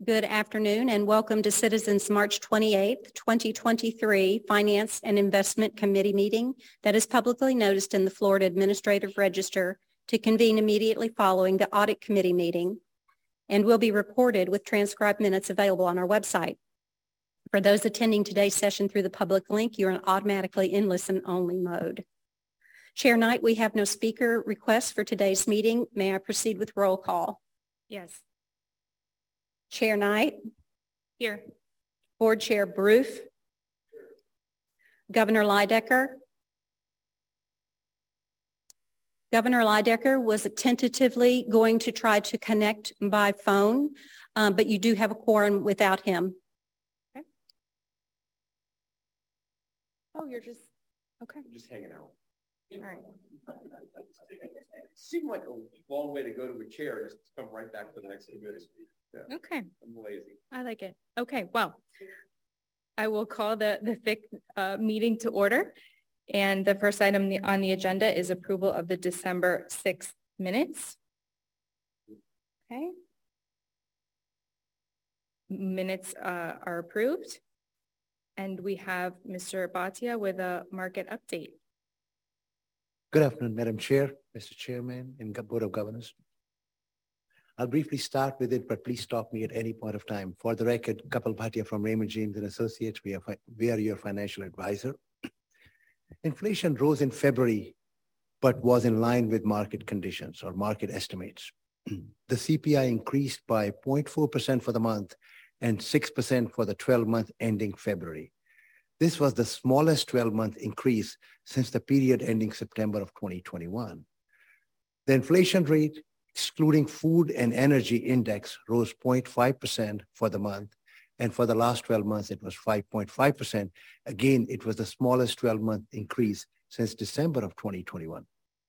Good afternoon and welcome to Citizens March 28th, 2023 Finance and Investment Committee meeting that is publicly noticed in the Florida Administrative Register to convene immediately following the Audit Committee meeting and will be recorded with transcribed minutes available on our website. For those attending today's session through the public link, you're automatically in listen-only mode. Chair Knight, we have no speaker requests for today's meeting. May I proceed with roll call? Yes. Chair Knight. Here. Board Chair Bruce. Governor Lydecker. Governor Lydecker was tentatively going to try to connect by phone, but you do have a quorum without him. Okay. Oh, you're just, okay. I'm just hanging out. All right. It seemed like a long way to go to a chair just to come right back to the next committee. Yeah. Okay. I'm lazy. I like it. Okay. Well, I will call the FIC meeting to order. And the first item on the agenda is approval of the December 6th minutes. Okay. Minutes are approved. And we have Mr. Bhatia with a market update. Good afternoon, Madam Chair, Mr. Chairman, and Board of Governors. I'll briefly start with it, but please stop me at any point of time. For the record, Kapil Bhatia from Raymond James and Associates, we are your financial advisor. Inflation rose in February, but was in line with market conditions or market estimates. The CPI increased by 0.4% for the month and 6% for the 12-month ending February. This was the smallest 12-month increase since the period ending September of 2021. The inflation rate, excluding food and energy index, rose 0.5% for the month, and for the last 12 months, it was 5.5%. Again, it was the smallest 12-month increase since December of 2021.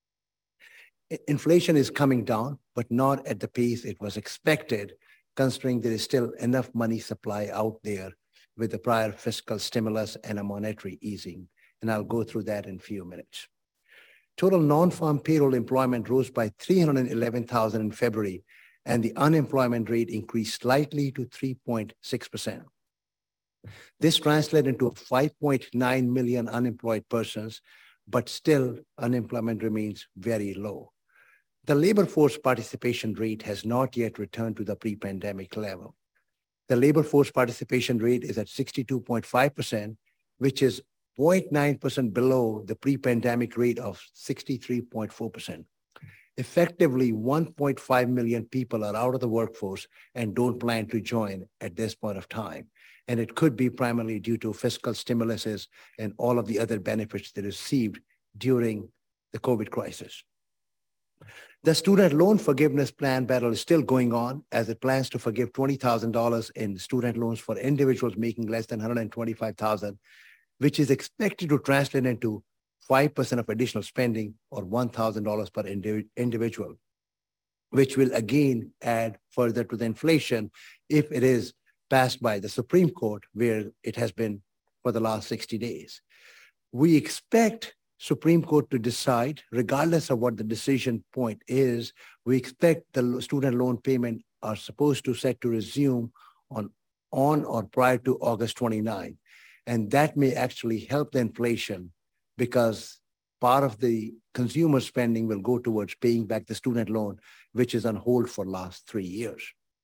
Inflation is coming down, but not at the pace it was expected, considering there is still enough money supply out there with the prior fiscal stimulus and a monetary easing. And I'll go through that in a few minutes. Total non-farm payroll employment rose by 311,000 in February, and the unemployment rate increased slightly to 3.6%. This translated into 5.9 million unemployed persons, but still unemployment remains very low. The labor force participation rate has not yet returned to the pre-pandemic level. The labor force participation rate is at 62.5%, which is 0.9% below the pre-pandemic rate of 63.4%. Effectively, 1.5 million people are out of the workforce and don't plan to join at this point of time. And it could be primarily due to fiscal stimuluses and all of the other benefits they received during the COVID crisis. The student loan forgiveness plan battle is still going on as it plans to forgive $20,000 in student loans for individuals making less than $125,000, which is expected to translate into 5% of additional spending or $1,000 per individual, which will again add further to the inflation if it is passed by the Supreme Court, where it has been for the last 60 days. We expect Supreme Court to decide, regardless of what the decision point is. We expect the student loan payment are supposed to set to resume on or prior to August 29. And that may actually help the inflation because part of the consumer spending will go towards paying back the student loan, which is on hold for the last 3 years.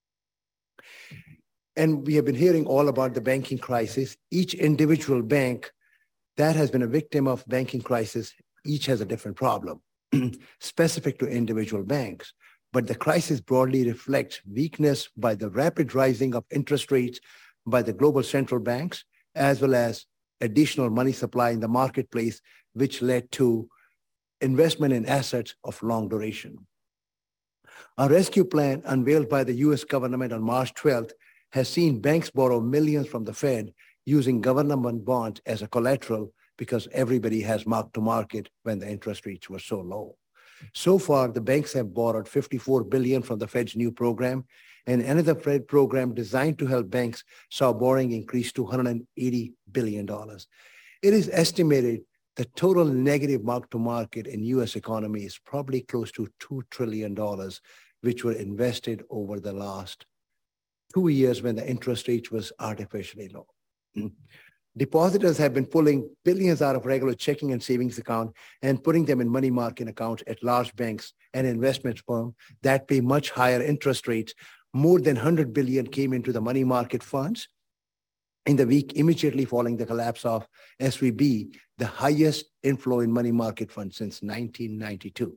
And we have been hearing all about the banking crisis. Each individual bank that has been a victim of banking crisis, each has a different problem specific to individual banks. But the crisis broadly reflects weakness by the rapid rising of interest rates by the global central banks, as well as additional money supply in the marketplace, which led to investment in assets of long duration. A rescue plan unveiled by the US government on March 12th has seen banks borrow millions from the Fed using government bonds as a collateral because everybody has marked to market when the interest rates were so low. So far, the banks have borrowed $54 billion from the Fed's new program, and another Fed program designed to help banks saw borrowing increase to $180 billion. It is estimated the total negative mark to market in US economy is probably close to $2 trillion, which were invested over the last 2 years when the interest rate was artificially low. Depositors have been pulling billions out of regular checking and savings account and putting them in money market accounts at large banks and investment firms that pay much higher interest rates. More than 100 billion came into the money market funds in the week immediately following the collapse of SVB, the highest inflow in money market funds since 1992.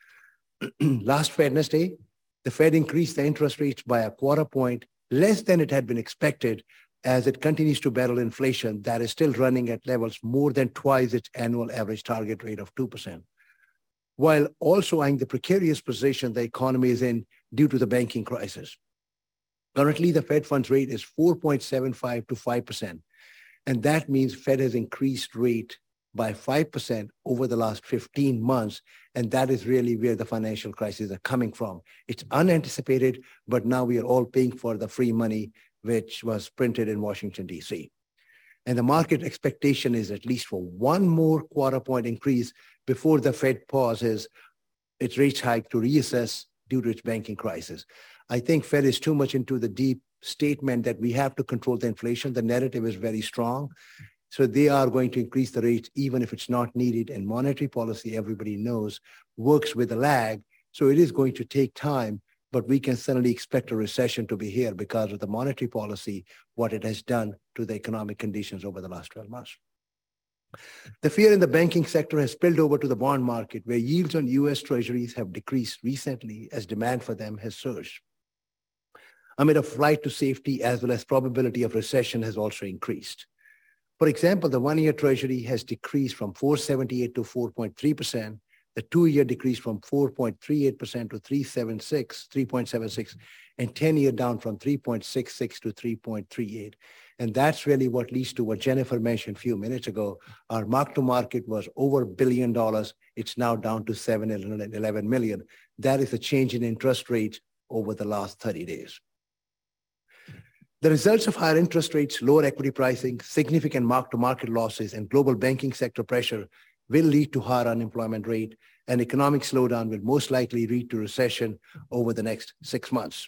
Last Wednesday, the Fed increased the interest rates by a quarter point, less than it had been expected, as it continues to battle inflation that is still running at levels more than twice its annual average target rate of 2%, while also eyeing the precarious position the economy is in due to the banking crisis. Currently, the Fed funds rate is 4.75 to 5%, and that means Fed has increased rate by 5% over the last 15 months, and that is really where the financial crisis are coming from. It's unanticipated, but now we are all paying for the free money which was printed in Washington, D.C. And the market expectation is at least for one more quarter point increase before the Fed pauses its rate hike to reassess due to its banking crisis. I think Fed is too much into the deep statement that we have to control the inflation. The narrative is very strong. So they are going to increase the rates even if it's not needed. And monetary policy, everybody knows, works with a lag. So it is going to take time, but we can certainly expect a recession to be here because of the monetary policy, what it has done to the economic conditions over the last 12 months. The fear in the banking sector has spilled over to the bond market, where yields on U.S. treasuries have decreased recently as demand for them has surged. Amid a flight to safety, as well as probability of recession has also increased. For example, the one-year treasury has decreased from 4.78 to 4.3%. The two-year decreased from 4.38% to 3.76, and 10-year down from 3.66 to 3.38. And that's really what leads to what Jennifer mentioned a few minutes ago. Our mark-to-market was over $1 billion. It's now down to $711 million. That is a change in interest rates over the last 30 days. The results of higher interest rates, lower equity pricing, significant mark-to-market losses, and global banking sector pressure will lead to higher unemployment rate, and economic slowdown will most likely lead to recession over the next 6 months.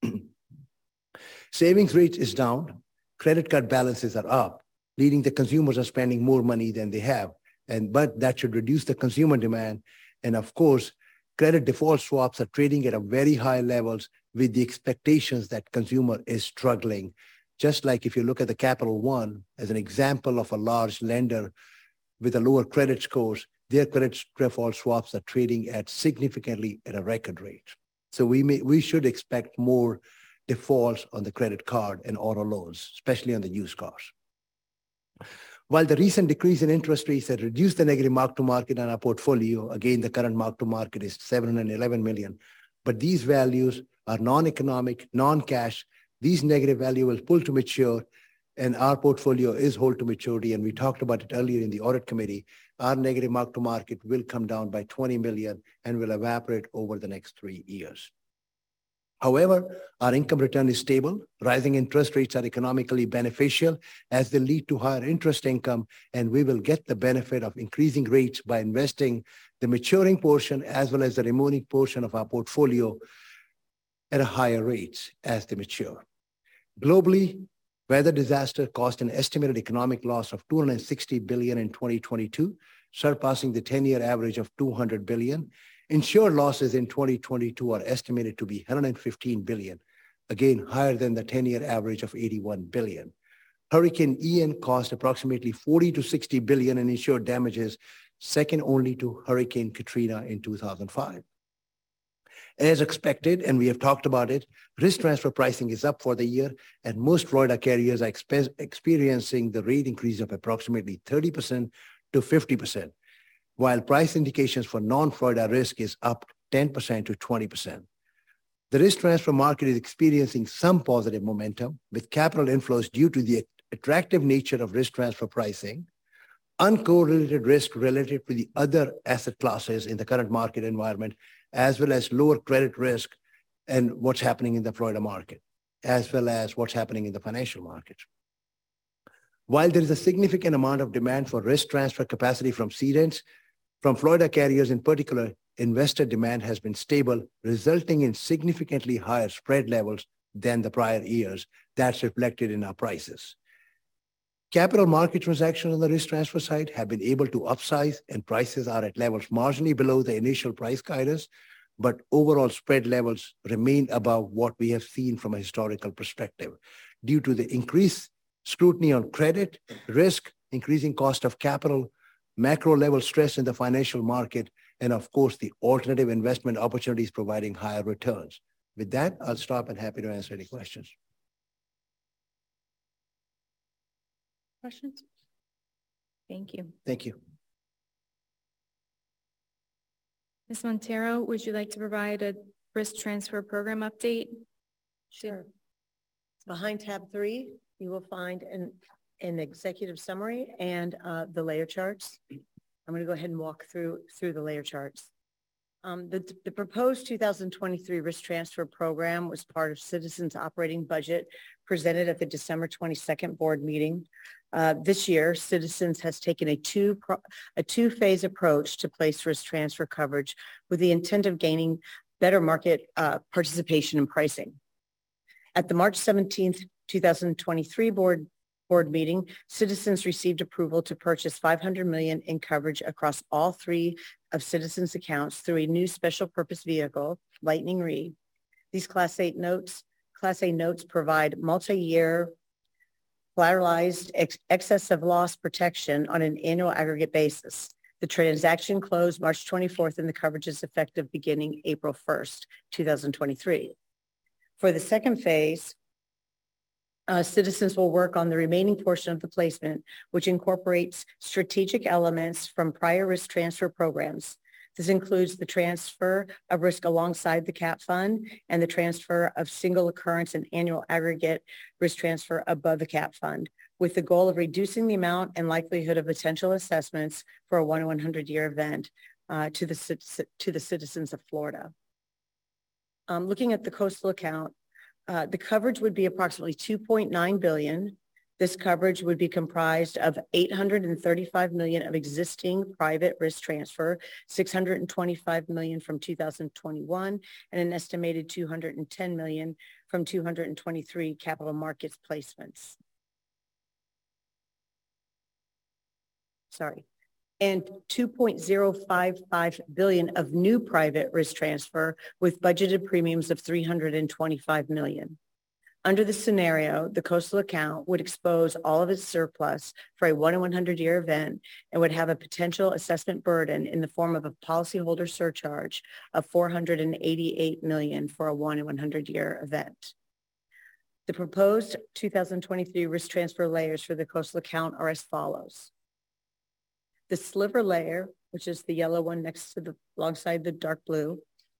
Savings rate is down, credit card balances are up, leading the consumers are spending more money than they have, but that should reduce the consumer demand. And of course, credit default swaps are trading at a very high levels with the expectations that consumer is struggling. Just like if you look at the Capital One as an example of a large lender with a lower credit scores, their credit default swaps are trading at significantly at a record rate. So we should expect more defaults on the credit card and auto loans, especially on the used cars. While the recent decrease in interest rates has reduced the negative mark-to-market on our portfolio, again, the current mark-to-market is $711 million, but these values are non-economic, non-cash. These negative values will pull to mature, and our portfolio is hold to maturity, and we talked about it earlier in the audit committee. Our negative mark-to-market will come down by $20 million and will evaporate over the next 3 years. However, our income return is stable. Rising interest rates are economically beneficial as they lead to higher interest income, and we will get the benefit of increasing rates by investing the maturing portion as well as the remaining portion of our portfolio at a higher rates as they mature. Globally, weather disaster caused an estimated economic loss of $260 billion in 2022, surpassing the 10-year average of $200 billion. Insured losses in 2022 are estimated to be $115 billion, again, higher than the 10-year average of $81 billion. Hurricane Ian cost approximately $40 to $60 billion in insured damages, second only to Hurricane Katrina in 2005. As expected, and we have talked about it, risk transfer pricing is up for the year, and most Florida carriers are experiencing the rate increase of approximately 30% to 50%. While price indications for non-Florida risk is up 10% to 20%. The risk transfer market is experiencing some positive momentum with capital inflows due to the attractive nature of risk transfer pricing, uncorrelated risk related to the other asset classes in the current market environment, as well as lower credit risk and what's happening in the Florida market, as well as what's happening in the financial markets. While there is a significant amount of demand for risk transfer capacity from cedents, from Florida carriers in particular, investor demand has been stable, resulting in significantly higher spread levels than the prior years. That's reflected in our prices. Capital market transactions on the risk transfer side have been able to upsize, and prices are at levels marginally below the initial price guidance, but overall spread levels remain above what we have seen from a historical perspective due to the increased scrutiny on credit, risk, increasing cost of capital, macro level stress in the financial market, and of course, the alternative investment opportunities providing higher returns. With that, I'll stop and happy to answer any questions. Questions? Thank you. Thank you. Ms. Montero, would you like to provide a risk transfer program update? Sure. Behind tab 3, you will find an executive summary and the layer charts. I'm going to go ahead and walk through the layer charts. The proposed 2023 risk transfer program was part of Citizens' operating budget presented at the December 22nd board meeting. This year, Citizens has taken a two-phase approach to place risk transfer coverage with the intent of gaining better market participation and pricing. At the March 17th, 2023 board meeting, Citizens received approval to purchase $500 million in coverage across all 3 of Citizens accounts through a new special purpose vehicle, Lightning Re. These Class A notes provide multi-year collateralized excess of loss protection on an annual aggregate basis. The transaction closed March 24th and the coverage is effective beginning April 1st, 2023. For the second phase, Citizens will work on the remaining portion of the placement, which incorporates strategic elements from prior risk transfer programs. This includes the transfer of risk alongside the CAP fund and the transfer of single occurrence and annual aggregate risk transfer above the CAP fund, with the goal of reducing the amount and likelihood of potential assessments for a 1-in-100-year event to the citizens of Florida. Looking at the coastal account, the coverage would be approximately $2.9 billion. This coverage would be comprised of $835 million of existing private risk transfer, $625 million from 2021, and an estimated $210 million from 223 capital markets placements. And $2.055 billion of new private risk transfer with budgeted premiums of $325 million. Under the scenario, the coastal account would expose all of its surplus for a 1-in-100-year event and would have a potential assessment burden in the form of a policyholder surcharge of $488 million for a 1-in-100-year event. The proposed 2023 risk transfer layers for the coastal account are as follows. The sliver layer, which is the yellow one next to alongside the dark blue,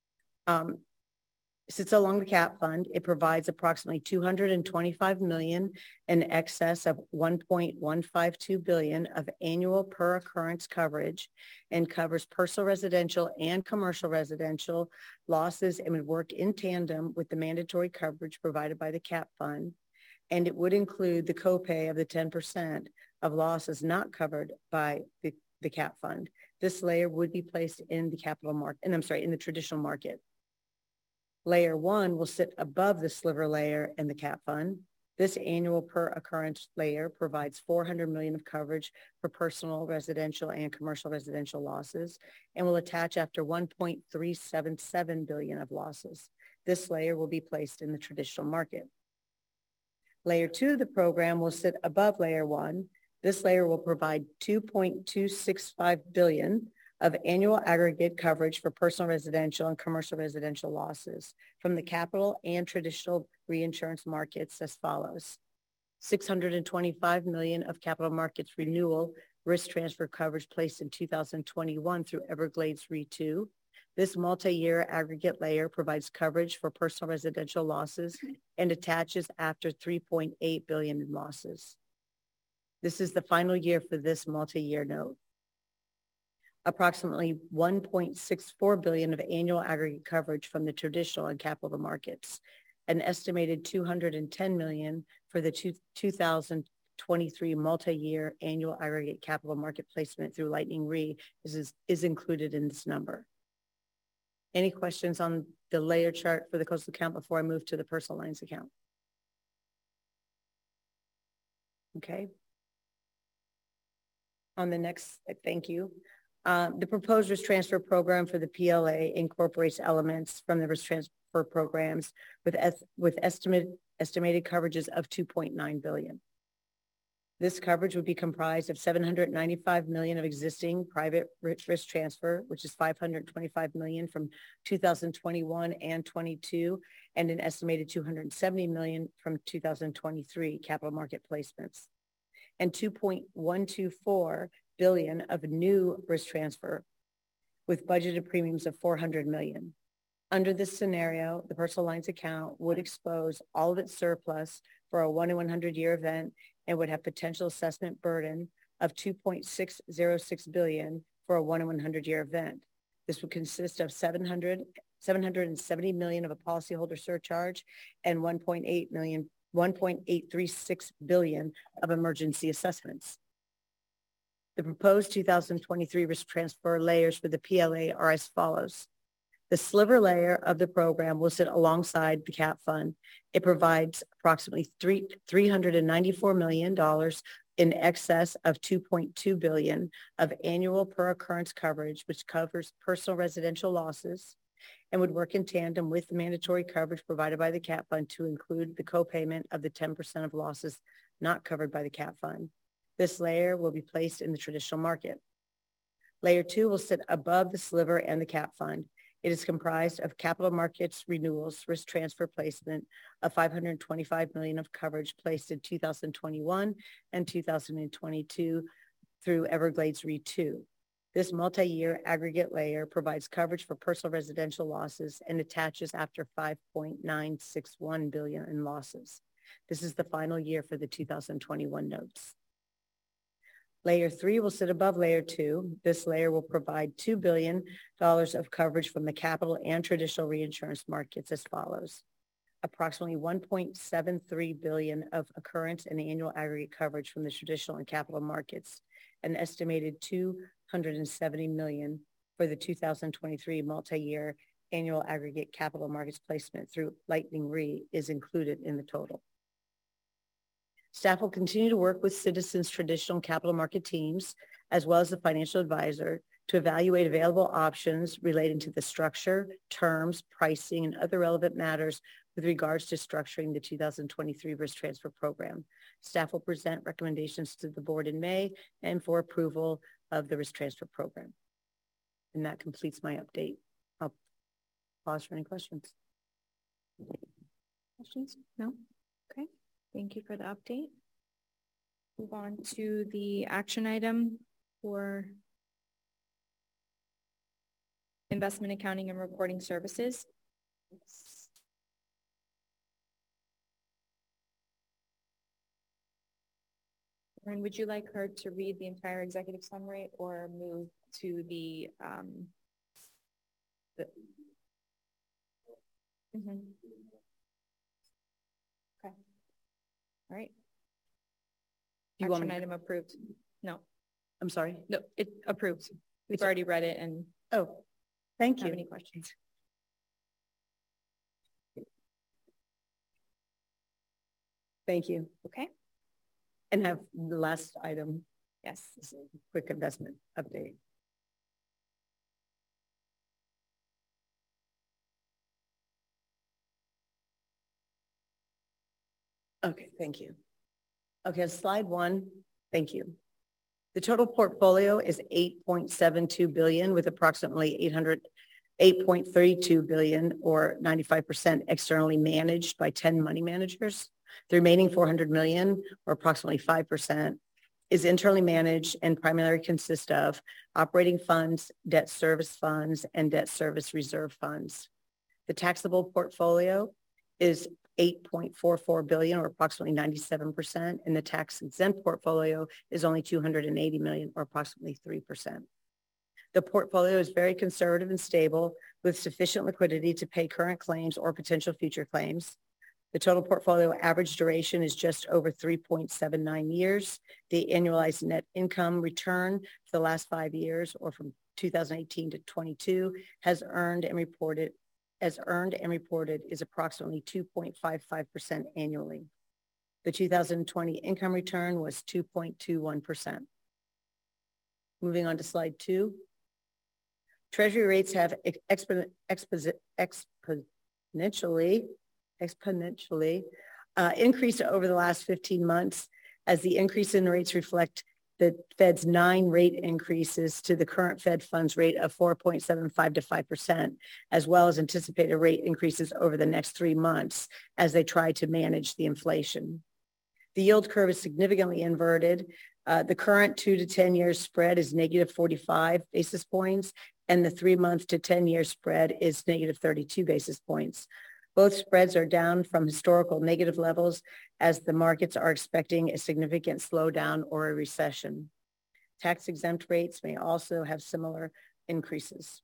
sits along the CAP fund. It provides approximately $225 million in excess of $1.152 billion of annual per occurrence coverage and covers personal residential and commercial residential losses and would work in tandem with the mandatory coverage provided by the CAP fund. And it would include the copay of the 10% of losses not covered by the CAP fund. This layer would be placed in the capital market, and in the traditional market. Layer 1 will sit above the sliver layer in the CAP fund. This annual per occurrence layer provides $400 million of coverage for personal residential and commercial residential losses and will attach after $1.377 billion of losses. This layer will be placed in the traditional market. Layer 2 of the program will sit above layer 1. This layer will provide $2.265 billion of annual aggregate coverage for personal residential and commercial residential losses from the capital and traditional reinsurance markets as follows. $625 million of capital markets renewal risk transfer coverage placed in 2021 through Everglades Re 2. This multi-year aggregate layer provides coverage for personal residential losses and attaches after $3.8 billion in losses. This is the final year for this multi-year note. Approximately $1.64 billion of annual aggregate coverage from the traditional and capital markets. An estimated $210 million for the 2023 multi-year annual aggregate capital market placement through Lightning Re is included in this number. Any questions on the layer chart for the coastal account before I move to the personal lines account? Okay. On the next, thank you. The proposed risk transfer program for the PLA incorporates elements from the risk transfer programs with estimated coverages of 2.9 billion. This coverage would be comprised of 795 million of existing private risk transfer, which is 525 million from 2021 and 22, and an estimated 270 million from 2023 capital market placements, and 2.124 billion of new risk transfer with budgeted premiums of 400 million. Under this scenario, the personal lines account would expose all of its surplus for a 1 in 100 year event and would have potential assessment burden of 2.606 billion for a 1 in 100 year event. This would consist of 770 million of a policyholder surcharge and 1.836 billion of emergency assessments. The proposed 2023 risk transfer layers for the PLA are as follows. The sliver layer of the program will sit alongside the CAP fund. It provides approximately $394 million in excess of 2.2 billion of annual per occurrence coverage, which covers personal residential losses and would work in tandem with the mandatory coverage provided by the CAP fund to include the copayment of the 10% of losses not covered by the CAP fund. This layer will be placed in the traditional market. Layer 2 will sit above the sliver and the CAP fund. It is comprised of capital markets renewals, risk transfer placement of 525 million of coverage placed in 2021 and 2022 through Everglades Re 2. This multi-year aggregate layer provides coverage for personal residential losses and attaches after 5.961 billion in losses. This is the final year for the 2021 notes. Layer 3 will sit above Layer 2. This layer will provide $2 billion of coverage from the capital and traditional reinsurance markets as follows. Approximately 1.73 billion of occurrence and annual aggregate coverage from the traditional and capital markets, an estimated 270 million for the 2023 multi-year annual aggregate capital markets placement through Lightning Re is included in the total. Staff will continue to work with Citizens' traditional capital market teams, as well as the financial advisor, to evaluate available options relating to the structure, terms, pricing, and other relevant matters with regards to structuring the 2023 risk transfer program. Staff will present recommendations to the board in May and for approval of the risk transfer program. And that completes my update. I'll pause for any questions. Questions? No? Okay. Thank you for the update. Move on to the action item for investment accounting and reporting services. And would you like her to read the entire executive summary or move to the Okay. All right. Do you want Action item approved. No. I'm sorry? No, it approved. We've already read it and Oh, thank you. have any questions? Thank you. Okay. And have the last item, Yes. quick investment update. Okay, thank you. Okay, slide 1. Thank you. The total portfolio is 8.72 billion with approximately 8.32 billion or 95% externally managed by 10 money managers. The remaining 400 million or approximately 5% is internally managed and primarily consists of operating funds, debt service funds, and debt service reserve funds. The taxable portfolio is 8.44 billion or approximately 97%, and the tax exempt portfolio is only 280 million or approximately 3%. The portfolio is very conservative and stable with sufficient liquidity to pay current claims or potential future claims. The total portfolio average duration is just over 3.79 years. The annualized net income return for the last 5 years or from 2018 to 22 has earned and reported is approximately 2.55% annually. The 2020 income return was 2.21%. Moving on to slide 2. Treasury rates have exponentially increased over the last 15 months as the increase in rates reflect the Fed's 9 rate increases to the current Fed funds rate of 4.75 to 5%, as well as anticipated rate increases over the next 3 months as they try to manage the inflation. The yield curve is significantly inverted. The current 2 to 10 year spread is negative 45 basis points, and the 3-month to 10-year spread is negative 32 basis points. Both spreads are down from historical negative levels as the markets are expecting a significant slowdown or a recession. Tax-exempt rates may also have similar increases.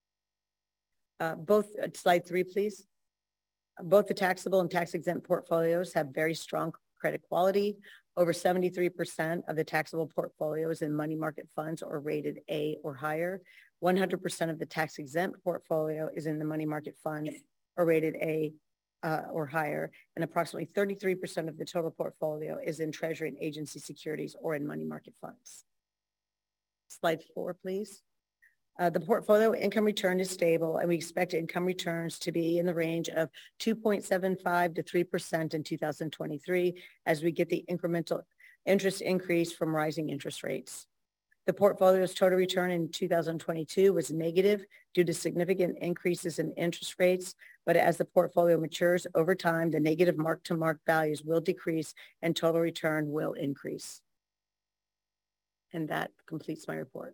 Slide 3, please. Both the taxable and tax-exempt portfolios have very strong credit quality. Over 73% of the taxable portfolios in money market funds are rated A or higher. 100% of the tax-exempt portfolio is in the money market fund or rated A or higher, and approximately 33% of the total portfolio is in Treasury and agency securities or in money market funds. Slide 4, please. The portfolio income return is stable, and we expect income returns to be in the range of 2.75 to 3% in 2023 as we get the incremental interest increase from rising interest rates. The portfolio's total return in 2022 was negative due to significant increases in interest rates, but as the portfolio matures over time, the negative mark-to-market values will decrease and total return will increase. And that completes my report.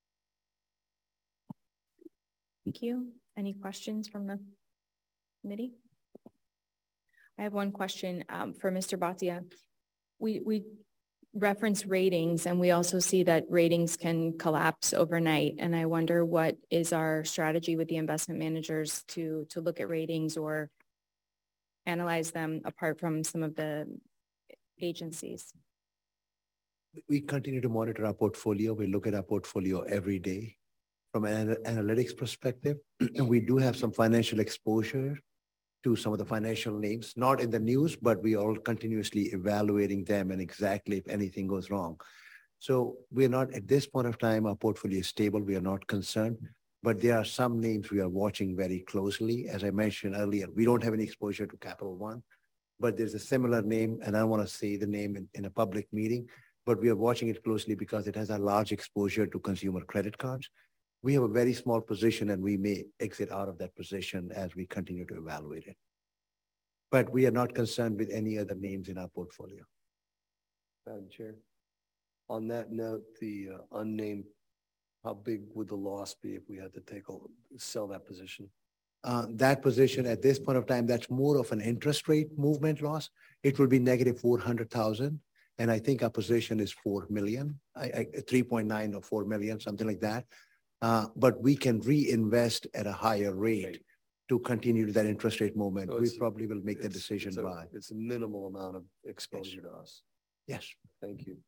Thank you. Any questions from the committee? I have one question for Mr. Bhatia. We reference ratings, and we also see that ratings can collapse overnight. And I wonder what is our strategy with the investment managers to look at ratings or analyze them apart from some of the agencies? We continue to monitor our portfolio. We look at our portfolio every day from an analytics perspective. And we do have some financial exposure to some of the financial names, not in the news, but we are continuously evaluating them and exactly if anything goes wrong. So we're not, at this point of time, our portfolio is stable. We are not concerned, but there are some names we are watching very closely. As I mentioned earlier, we don't have any exposure to Capital One, but there's a similar name, and I don't want to say the name in a public meeting, but we are watching it closely because it has a large exposure to consumer credit cards. We have a very small position and we may exit out of that position as we continue to evaluate it. But we are not concerned with any other names in our portfolio. Madam Chair, on that note, the unnamed, how big would the loss be if we had to sell that position? That position at this point of time, that's more of an interest rate movement loss. It will be negative 400,000. And I think our position is 4 million, 3.9 or 4 million, something like that. But we can reinvest at a higher rate to continue that interest rate movement. So we probably will make the decision by. It's a minimal amount of exposure to us. Yes. Thank you.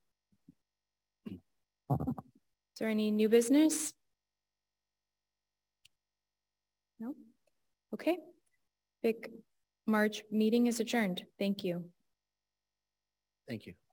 Is there any new business? No? Okay. Big March meeting is adjourned. Thank you. Thank you.